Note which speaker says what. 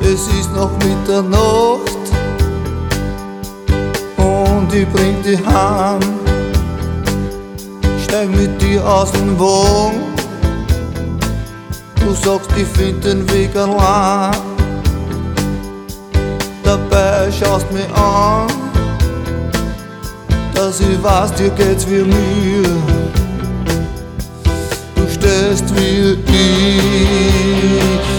Speaker 1: Es ist noch Mitternacht und ich bring dich heim. Steig mit dir aus dem Wagen, du sagst, ich find den Weg allein. Dabei schaust mich an, dass ich weiß, dir geht's wie mir. Du stehst wie ich